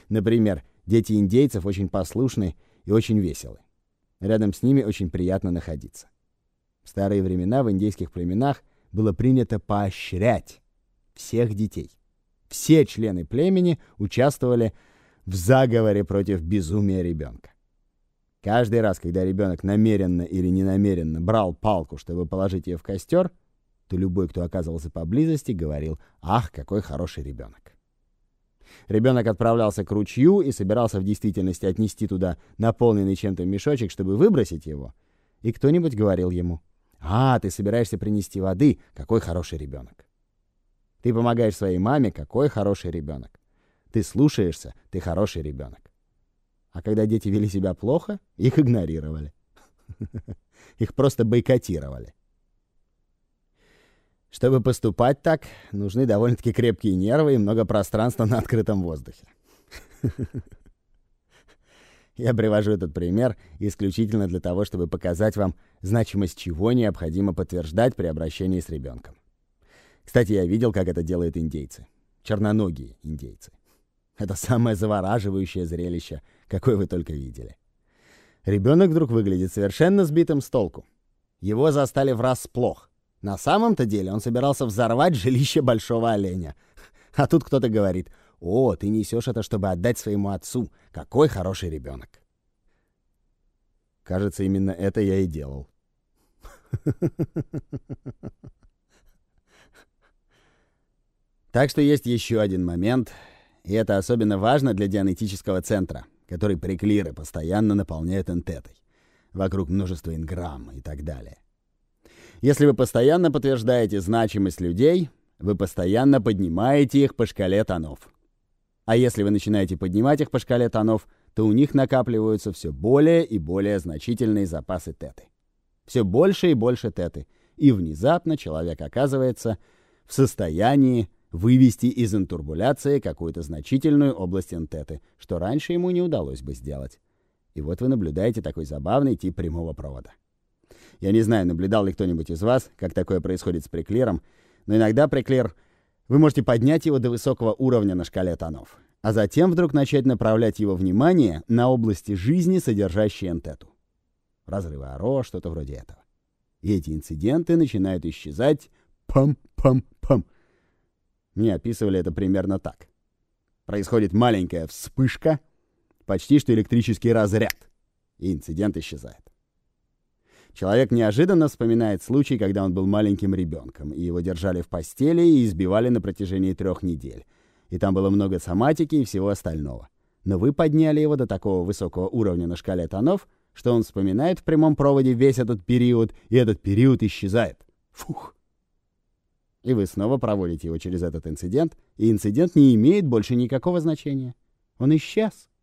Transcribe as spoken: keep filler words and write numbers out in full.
Например, дети индейцев очень послушны и очень веселы. Рядом с ними очень приятно находиться. В старые времена в индейских племенах было принято поощрять всех детей. Все члены племени участвовали в заговоре против безумия ребенка. Каждый раз, когда ребенок намеренно или ненамеренно брал палку, чтобы положить ее в костер, то любой, кто оказывался поблизости, говорил: «Ах, какой хороший ребенок!». Ребенок отправлялся к ручью и собирался в действительности отнести туда наполненный чем-то мешочек, чтобы выбросить его, и кто-нибудь говорил ему: «А, ты собираешься принести воды? Какой хороший ребенок!». Ты помогаешь своей маме? Какой хороший ребенок! Ты слушаешься? Ты хороший ребенок! А когда дети вели себя плохо, их игнорировали. Их просто бойкотировали. Чтобы поступать так, нужны довольно-таки крепкие нервы и много пространства на открытом воздухе. Я привожу этот пример исключительно для того, чтобы показать вам значимость чего необходимо подтверждать при обращении с ребенком. Кстати, я видел, как это делают индейцы. Черноногие индейцы. Это самое завораживающее зрелище, какое вы только видели. Ребенок вдруг выглядит совершенно сбитым с толку. Его застали врасплох. На самом-то деле он собирался взорвать жилище большого оленя. А тут кто-то говорит: «О, ты несешь это, чтобы отдать своему отцу. Какой хороший ребенок!» Кажется, именно это я и делал. Так что есть еще один момент, и это особенно важно для дианетического центра, который приклиры постоянно наполняют энтетой. Вокруг множества инграмм и так далее. Если вы постоянно подтверждаете значимость людей, вы постоянно поднимаете их по шкале тонов. А если вы начинаете поднимать их по шкале тонов, то у них накапливаются все более и более значительные запасы теты. Все больше и больше теты. И внезапно человек оказывается в состоянии вывести из интурбуляции какую-то значительную область энтеты, что раньше ему не удалось бы сделать. И вот вы наблюдаете такой забавный тип прямого провода. Я не знаю, наблюдал ли кто-нибудь из вас, как такое происходит с приклиром, но иногда приклир, вы можете поднять его до высокого уровня на шкале тонов, а затем вдруг начать направлять его внимание на области жизни, содержащие энтету. Разрывы Аро, что-то вроде этого. И эти инциденты начинают исчезать пам-пам-пам. Мне описывали это примерно так. Происходит маленькая вспышка, почти что электрический разряд, и инцидент исчезает. Человек неожиданно вспоминает случай, когда он был маленьким ребенком, и его держали в постели и избивали на протяжении трех недель. И там было много соматики и всего остального. Но вы подняли его до такого высокого уровня на шкале тонов, что он вспоминает в прямом проводе весь этот период, и этот период исчезает. Фух! И вы снова проводите его через этот инцидент, и инцидент не имеет больше никакого значения. Он исчез.